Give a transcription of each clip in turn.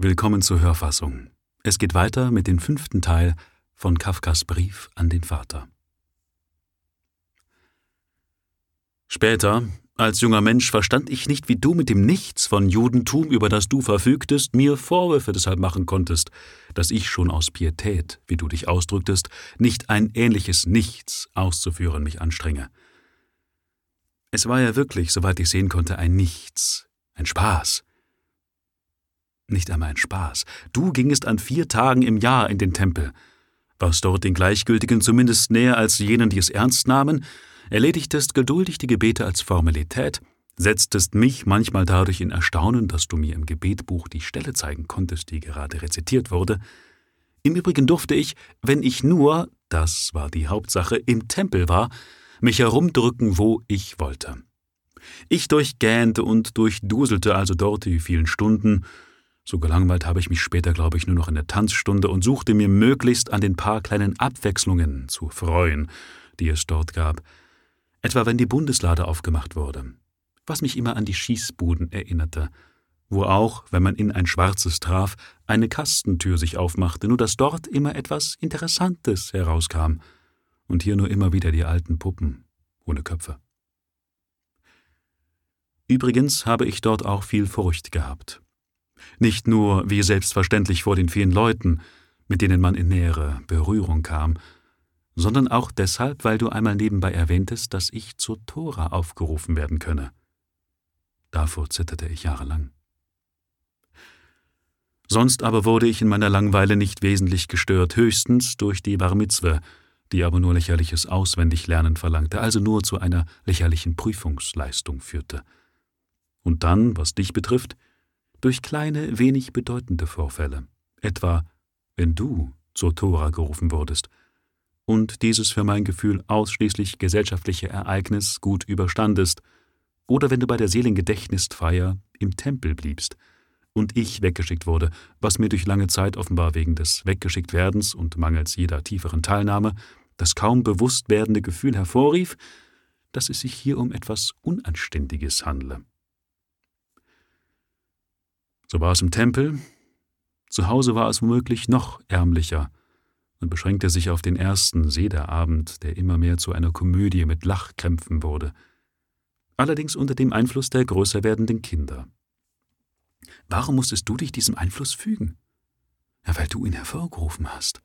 Willkommen zur Hörfassung. Es geht weiter mit dem 5. Teil von Kafkas Brief an den Vater. Später, als junger Mensch, verstand ich nicht, wie du mit dem Nichts von Judentum, über das du verfügtest, mir Vorwürfe deshalb machen konntest, dass ich schon aus Pietät, wie du dich ausdrücktest, nicht ein ähnliches Nichts auszuführen mich anstrenge. Es war ja wirklich, soweit ich sehen konnte, ein Nichts, ein Spaß. Nicht einmal ein Spaß. Du gingest an 4 Tagen im Jahr in den Tempel, warst dort den Gleichgültigen zumindest näher als jenen, die es ernst nahmen, erledigtest geduldig die Gebete als Formalität, setztest mich manchmal dadurch in Erstaunen, dass du mir im Gebetbuch die Stelle zeigen konntest, die gerade rezitiert wurde. Im Übrigen durfte ich, wenn ich nur, das war die Hauptsache, im Tempel war, mich herumdrücken, wo ich wollte. Ich durchgähnte und durchduselte also dort die vielen Stunden. So gelangweilt habe ich mich später, glaube ich, nur noch in der Tanzstunde und suchte mir möglichst an den paar kleinen Abwechslungen zu freuen, die es dort gab, etwa wenn die Bundeslade aufgemacht wurde, was mich immer an die Schießbuden erinnerte, wo auch, wenn man in ein Schwarzes traf, eine Kastentür sich aufmachte, nur dass dort immer etwas Interessantes herauskam und hier nur immer wieder die alten Puppen ohne Köpfe. Übrigens habe ich dort auch viel Furcht gehabt. Nicht nur wie selbstverständlich vor den vielen Leuten, mit denen man in nähere Berührung kam, sondern auch deshalb, weil du einmal nebenbei erwähntest, dass ich zur Tora aufgerufen werden könne. Davor zitterte ich jahrelang. Sonst aber wurde ich in meiner Langeweile nicht wesentlich gestört, höchstens durch die Bar Mitzwe, die aber nur lächerliches Auswendiglernen verlangte, also nur zu einer lächerlichen Prüfungsleistung führte. Und dann, was dich betrifft, durch kleine, wenig bedeutende Vorfälle, etwa wenn du zur Tora gerufen wurdest und dieses für mein Gefühl ausschließlich gesellschaftliche Ereignis gut überstandest, oder wenn du bei der Seelengedächtnisfeier im Tempel bliebst und ich weggeschickt wurde, was mir durch lange Zeit offenbar wegen des Weggeschicktwerdens und mangels jeder tieferen Teilnahme das kaum bewusst werdende Gefühl hervorrief, dass es sich hier um etwas Unanständiges handle. So war es im Tempel, zu Hause war es womöglich noch ärmlicher und beschränkte sich auf den ersten Sederabend, der immer mehr zu einer Komödie mit Lachkrämpfen wurde, allerdings unter dem Einfluss der größer werdenden Kinder. Warum musstest du dich diesem Einfluss fügen? Ja, weil du ihn hervorgerufen hast.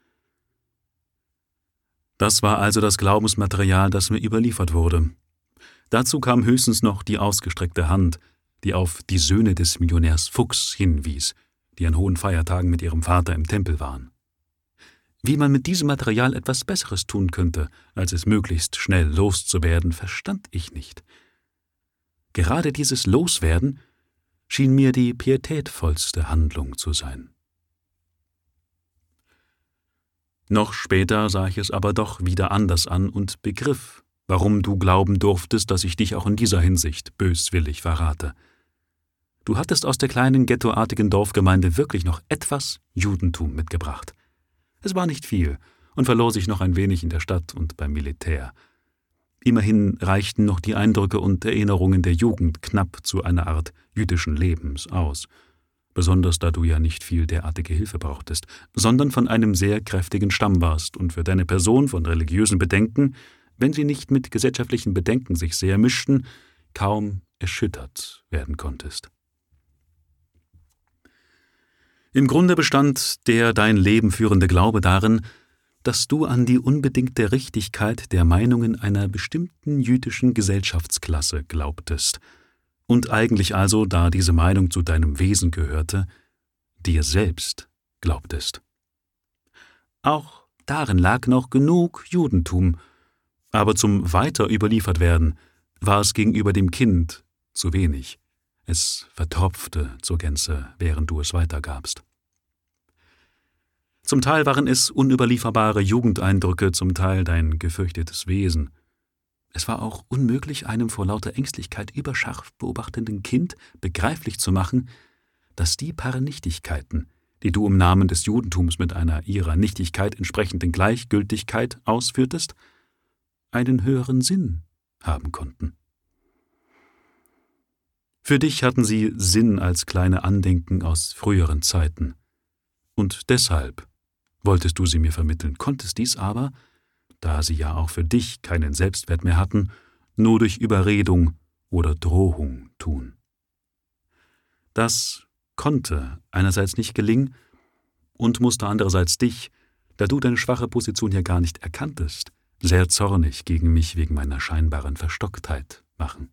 Das war also das Glaubensmaterial, das mir überliefert wurde. Dazu kam höchstens noch die ausgestreckte Hand, die auf die Söhne des Millionärs Fuchs hinwies, die an hohen Feiertagen mit ihrem Vater im Tempel waren. Wie man mit diesem Material etwas Besseres tun könnte, als es möglichst schnell loszuwerden, verstand ich nicht. Gerade dieses Loswerden schien mir die pietätvollste Handlung zu sein. Noch später sah ich es aber doch wieder anders an und begriff, warum du glauben durftest, dass ich dich auch in dieser Hinsicht böswillig verrate. Du hattest aus der kleinen ghettoartigen Dorfgemeinde wirklich noch etwas Judentum mitgebracht. Es war nicht viel und verlor sich noch ein wenig in der Stadt und beim Militär. Immerhin reichten noch die Eindrücke und Erinnerungen der Jugend knapp zu einer Art jüdischen Lebens aus, besonders da du ja nicht viel derartige Hilfe brauchtest, sondern von einem sehr kräftigen Stamm warst und für deine Person von religiösen Bedenken, wenn sie nicht mit gesellschaftlichen Bedenken sich sehr mischten, kaum erschüttert werden konntest. Im Grunde bestand der dein Leben führende Glaube darin, dass du an die unbedingte Richtigkeit der Meinungen einer bestimmten jüdischen Gesellschaftsklasse glaubtest und eigentlich also, da diese Meinung zu deinem Wesen gehörte, dir selbst glaubtest. Auch darin lag noch genug Judentum, aber zum weiter überliefert werden war es gegenüber dem Kind zu wenig. Es vertropfte zur Gänze, während du es weitergabst. Zum Teil waren es unüberlieferbare Jugendeindrücke, zum Teil dein gefürchtetes Wesen. Es war auch unmöglich, einem vor lauter Ängstlichkeit überscharf beobachtenden Kind begreiflich zu machen, dass die paar Nichtigkeiten, die du im Namen des Judentums mit einer ihrer Nichtigkeit entsprechenden Gleichgültigkeit ausführtest, einen höheren Sinn haben konnten. Für dich hatten sie Sinn als kleine Andenken aus früheren Zeiten. Und deshalb wolltest du sie mir vermitteln, konntest dies aber, da sie ja auch für dich keinen Selbstwert mehr hatten, nur durch Überredung oder Drohung tun. Das konnte einerseits nicht gelingen und musste andererseits dich, da du deine schwache Position hier gar nicht erkanntest, sehr zornig gegen mich wegen meiner scheinbaren Verstocktheit machen.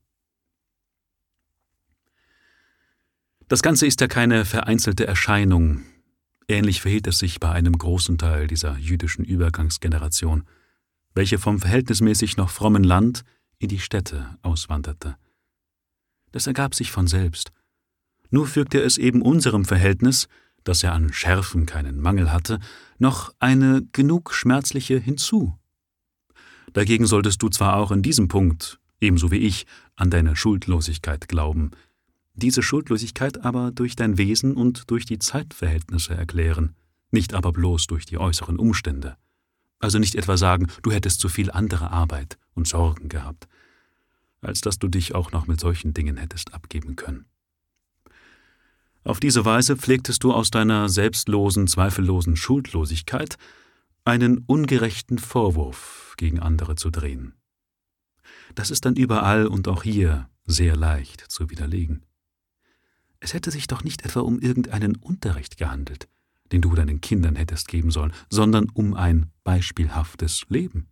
Das Ganze ist ja keine vereinzelte Erscheinung. Ähnlich verhielt es sich bei einem großen Teil dieser jüdischen Übergangsgeneration, welche vom verhältnismäßig noch frommen Land in die Städte auswanderte. Das ergab sich von selbst. Nur fügte es eben unserem Verhältnis, das ja an Schärfen keinen Mangel hatte, noch eine genug schmerzliche hinzu. Dagegen solltest du zwar auch in diesem Punkt, ebenso wie ich, an deine Schuldlosigkeit glauben, diese Schuldlosigkeit aber durch dein Wesen und durch die Zeitverhältnisse erklären, nicht aber bloß durch die äußeren Umstände. Also nicht etwa sagen, du hättest zu viel andere Arbeit und Sorgen gehabt, als dass du dich auch noch mit solchen Dingen hättest abgeben können. Auf diese Weise pflegtest du aus deiner selbstlosen, zweifellosen Schuldlosigkeit einen ungerechten Vorwurf gegen andere zu drehen. Das ist dann überall und auch hier sehr leicht zu widerlegen. Es hätte sich doch nicht etwa um irgendeinen Unterricht gehandelt, den du deinen Kindern hättest geben sollen, sondern um ein beispielhaftes Leben.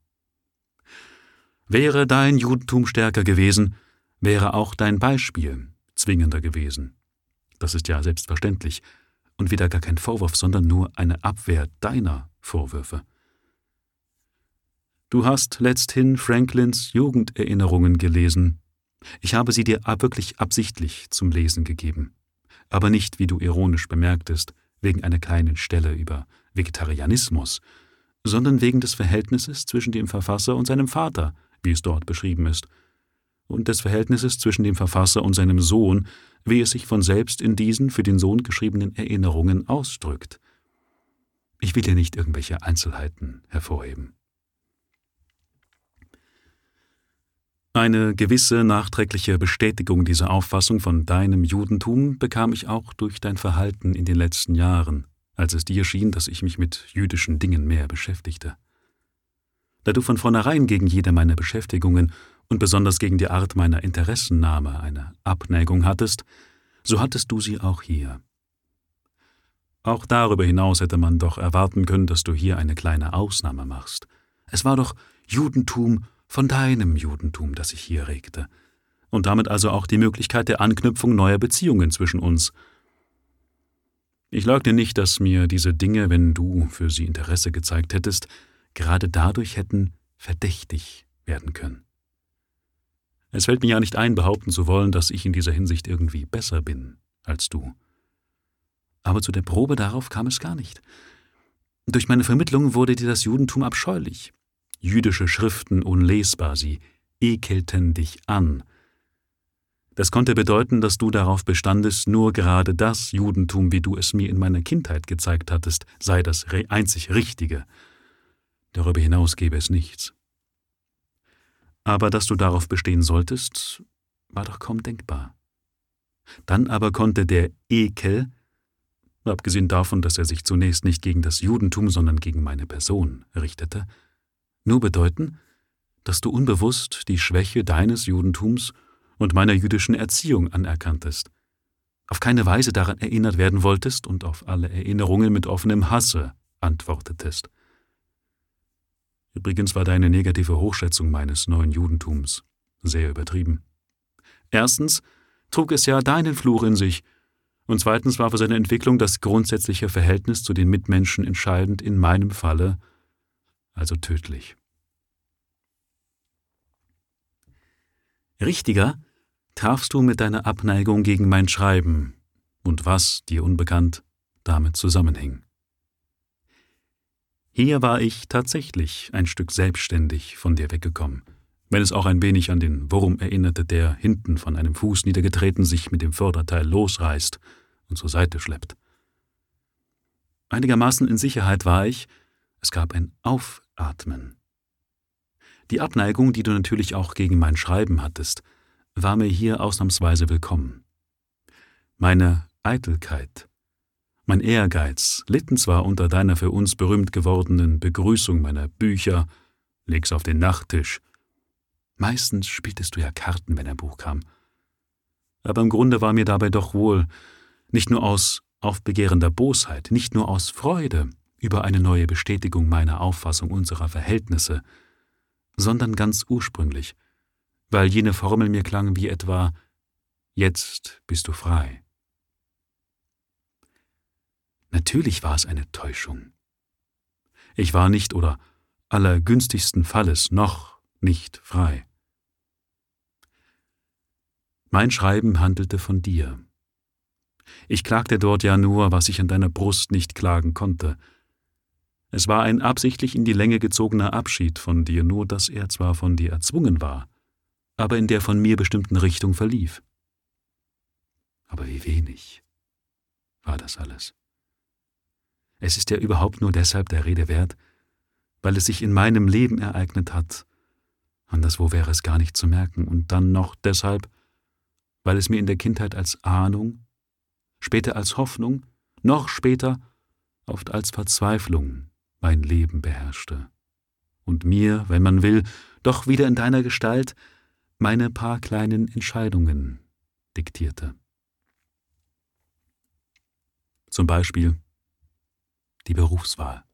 Wäre dein Judentum stärker gewesen, wäre auch dein Beispiel zwingender gewesen. Das ist ja selbstverständlich und wieder gar kein Vorwurf, sondern nur eine Abwehr deiner Vorwürfe. Du hast letzthin Franklins Jugenderinnerungen gelesen. Ich habe sie dir wirklich absichtlich zum Lesen gegeben, aber nicht, wie du ironisch bemerktest, wegen einer kleinen Stelle über Vegetarianismus, sondern wegen des Verhältnisses zwischen dem Verfasser und seinem Vater, wie es dort beschrieben ist, und des Verhältnisses zwischen dem Verfasser und seinem Sohn, wie es sich von selbst in diesen für den Sohn geschriebenen Erinnerungen ausdrückt. Ich will dir nicht irgendwelche Einzelheiten hervorheben. Eine gewisse nachträgliche Bestätigung dieser Auffassung von deinem Judentum bekam ich auch durch dein Verhalten in den letzten Jahren, als es dir schien, dass ich mich mit jüdischen Dingen mehr beschäftigte. Da du von vornherein gegen jede meiner Beschäftigungen und besonders gegen die Art meiner Interessennahme eine Abneigung hattest, so hattest du sie auch hier. Auch darüber hinaus hätte man doch erwarten können, dass du hier eine kleine Ausnahme machst. Es war doch Judentum von deinem Judentum, das sich hier regte, und damit also auch die Möglichkeit der Anknüpfung neuer Beziehungen zwischen uns. Ich leugne nicht, dass mir diese Dinge, wenn du für sie Interesse gezeigt hättest, gerade dadurch hätten verdächtig werden können. Es fällt mir ja nicht ein, behaupten zu wollen, dass ich in dieser Hinsicht irgendwie besser bin als du. Aber zu der Probe darauf kam es gar nicht. Durch meine Vermittlung wurde dir das Judentum abscheulich. Jüdische Schriften unlesbar, sie ekelten dich an. Das konnte bedeuten, dass du darauf bestandest, nur gerade das Judentum, wie du es mir in meiner Kindheit gezeigt hattest, sei das einzig Richtige. Darüber hinaus gäbe es nichts. Aber dass du darauf bestehen solltest, war doch kaum denkbar. Dann aber konnte der Ekel, abgesehen davon, dass er sich zunächst nicht gegen das Judentum, sondern gegen meine Person richtete, nur bedeuten, dass du unbewusst die Schwäche deines Judentums und meiner jüdischen Erziehung anerkanntest, auf keine Weise daran erinnert werden wolltest und auf alle Erinnerungen mit offenem Hasse antwortetest. Übrigens war deine negative Hochschätzung meines neuen Judentums sehr übertrieben. Erstens trug es ja deinen Fluch in sich, und zweitens war für seine Entwicklung das grundsätzliche Verhältnis zu den Mitmenschen entscheidend, in meinem Falle also tödlich. Richtiger trafst du mit deiner Abneigung gegen mein Schreiben und was, dir unbekannt, damit zusammenhing. Hier war ich tatsächlich ein Stück selbstständig von dir weggekommen, wenn es auch ein wenig an den Wurm erinnerte, der hinten von einem Fuß niedergetreten sich mit dem Vorderteil losreißt und zur Seite schleppt. Einigermaßen in Sicherheit war ich, es gab ein Aufatmen. Die Abneigung, die du natürlich auch gegen mein Schreiben hattest, war mir hier ausnahmsweise willkommen. Meine Eitelkeit, mein Ehrgeiz litten zwar unter deiner für uns berühmt gewordenen Begrüßung meiner Bücher, leg's auf den Nachttisch. Meistens spieltest du ja Karten, wenn ein Buch kam. Aber im Grunde war mir dabei doch wohl, nicht nur aus aufbegehrender Bosheit, nicht nur aus Freude über eine neue Bestätigung meiner Auffassung unserer Verhältnisse, sondern ganz ursprünglich, weil jene Formel mir klang wie etwa: Jetzt bist du frei. Natürlich war es eine Täuschung. Ich war nicht oder allergünstigsten Falles noch nicht frei. Mein Schreiben handelte von dir. Ich klagte dort ja nur, was ich an deiner Brust nicht klagen konnte. Es war ein absichtlich in die Länge gezogener Abschied von dir, nur dass er zwar von dir erzwungen war, aber in der von mir bestimmten Richtung verlief. Aber wie wenig war das alles. Es ist ja überhaupt nur deshalb der Rede wert, weil es sich in meinem Leben ereignet hat. Anderswo wäre es gar nicht zu merken. Und dann noch deshalb, weil es mir in der Kindheit als Ahnung, später als Hoffnung, noch später oft als Verzweiflung mein Leben beherrschte. Und mir, wenn man will, doch wieder in deiner Gestalt meine paar kleinen Entscheidungen diktierte. Zum Beispiel die Berufswahl.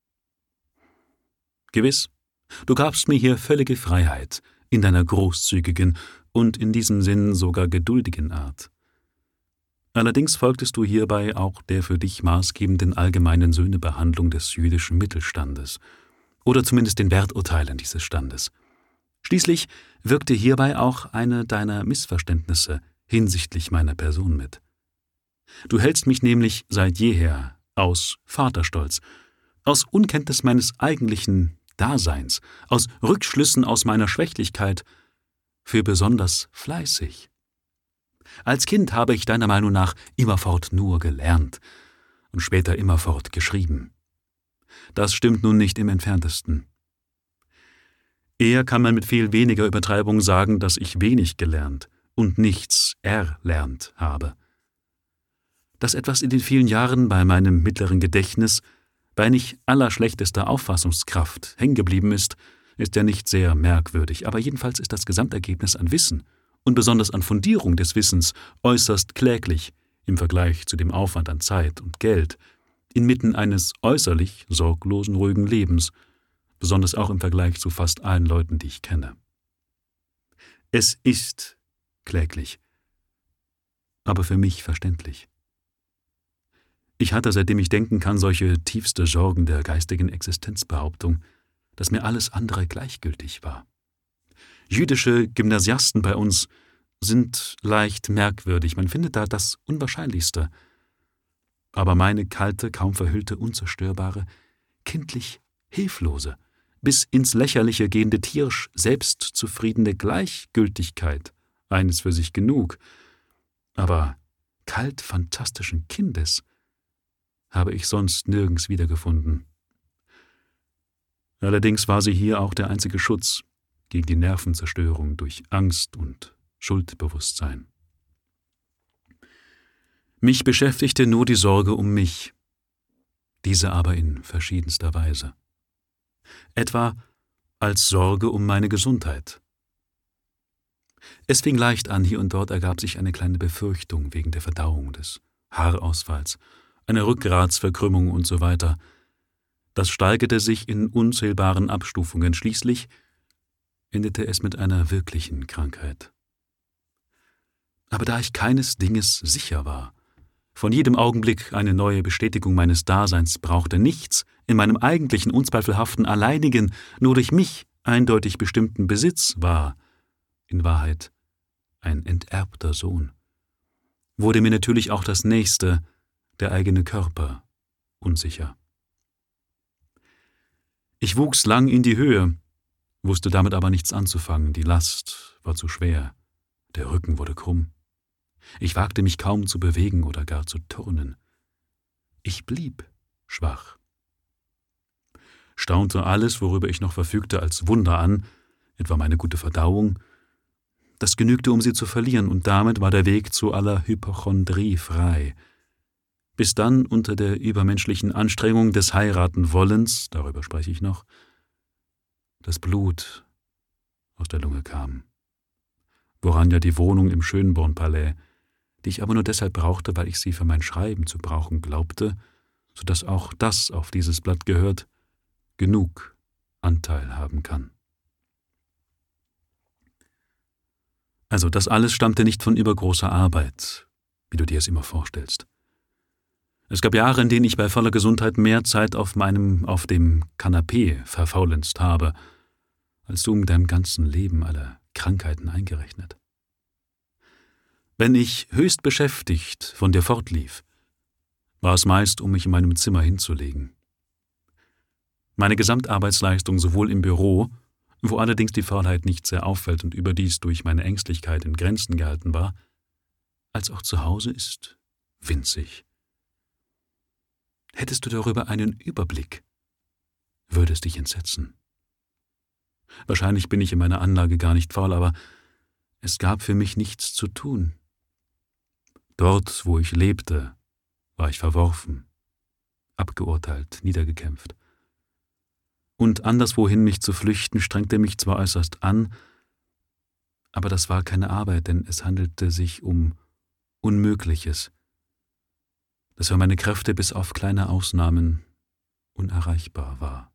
Gewiss, du gabst mir hier völlige Freiheit in deiner großzügigen und in diesem Sinn sogar geduldigen Art. Allerdings folgtest du hierbei auch der für dich maßgebenden allgemeinen Sühnebehandlung des jüdischen Mittelstandes oder zumindest den Werturteilen dieses Standes. Schließlich wirkte hierbei auch eine deiner Missverständnisse hinsichtlich meiner Person mit. Du hältst mich nämlich seit jeher aus Vaterstolz, aus Unkenntnis meines eigentlichen Daseins, aus Rückschlüssen aus meiner Schwächlichkeit für besonders fleißig. Als Kind habe ich deiner Meinung nach immerfort nur gelernt und später immerfort geschrieben. Das stimmt nun nicht im Entferntesten. Eher kann man mit viel weniger Übertreibung sagen, dass ich wenig gelernt und nichts erlernt habe. Dass etwas in den vielen Jahren bei meinem mittleren Gedächtnis bei nicht allerschlechtester Auffassungskraft hängen geblieben ist, ist ja nicht sehr merkwürdig, aber jedenfalls ist das Gesamtergebnis an Wissen und besonders an Fundierung des Wissens äußerst kläglich im Vergleich zu dem Aufwand an Zeit und Geld, inmitten eines äußerlich sorglosen, ruhigen Lebens, besonders auch im Vergleich zu fast allen Leuten, die ich kenne. Es ist kläglich, aber für mich verständlich. Ich hatte, seitdem ich denken kann, solche tiefste Sorgen der geistigen Existenzbehauptung, dass mir alles andere gleichgültig war. Jüdische Gymnasiasten bei uns sind leicht merkwürdig, man findet da das Unwahrscheinlichste. Aber meine kalte, kaum verhüllte, unzerstörbare, kindlich hilflose, bis ins Lächerliche gehende tierisch selbstzufriedene Gleichgültigkeit, eines für sich genug, aber kalt fantastischen Kindes, habe ich sonst nirgends wiedergefunden. Allerdings war sie hier auch der einzige Schutz gegen die Nervenzerstörung durch Angst und Schuldbewusstsein. Mich beschäftigte nur die Sorge um mich, diese aber in verschiedenster Weise. Etwa als Sorge um meine Gesundheit. Es fing leicht an, hier und dort ergab sich eine kleine Befürchtung wegen der Verdauung, des Haarausfalls, einer Rückgratsverkrümmung und so weiter. Das steigerte sich in unzählbaren Abstufungen. Schließlich endete es mit einer wirklichen Krankheit. Aber da ich keines Dinges sicher war, von jedem Augenblick eine neue Bestätigung meines Daseins brauchte, nichts in meinem eigentlichen, unzweifelhaften, alleinigen, nur durch mich eindeutig bestimmten Besitz war, in Wahrheit ein enterbter Sohn, wurde mir natürlich auch das Nächste, der eigene Körper, unsicher. Ich wuchs lang in die Höhe, wusste damit aber nichts anzufangen, die Last war zu schwer, der Rücken wurde krumm. Ich wagte mich kaum zu bewegen oder gar zu turnen. Ich blieb schwach. Staunte alles, worüber ich noch verfügte, als Wunder an, etwa meine gute Verdauung, Das genügte, um sie zu verlieren, und damit war der Weg zu aller Hypochondrie frei. Bis dann unter der übermenschlichen Anstrengung des Heiratenwollens, darüber spreche ich noch, das Blut aus der Lunge kam. Woran ja die Wohnung im Schönborn-Palais, die ich aber nur deshalb brauchte, weil ich sie für mein Schreiben zu brauchen glaubte, so dass auch das auf dieses Blatt gehört, genug Anteil haben kann. Also das alles stammte nicht von übergroßer Arbeit, wie du dir es immer vorstellst. Es gab Jahre, in denen ich bei voller Gesundheit mehr Zeit auf dem Kanapee verfaulenzt habe, als du mit deinem ganzen Leben alle Krankheiten eingerechnet. Wenn ich höchst beschäftigt von dir fortlief, war es meist, um mich in meinem Zimmer hinzulegen. Meine Gesamtarbeitsleistung sowohl im Büro, wo allerdings die Faulheit nicht sehr auffällt und überdies durch meine Ängstlichkeit in Grenzen gehalten war, als auch zu Hause ist winzig. Hättest du darüber einen Überblick, würde es dich entsetzen. Wahrscheinlich bin ich in meiner Anlage gar nicht faul, aber es gab für mich nichts zu tun. Dort, wo ich lebte, war ich verworfen, abgeurteilt, niedergekämpft. Und anderswohin mich zu flüchten, strengte mich zwar äußerst an, aber das war keine Arbeit, denn es handelte sich um Unmögliches, das für meine Kräfte bis auf kleine Ausnahmen unerreichbar war.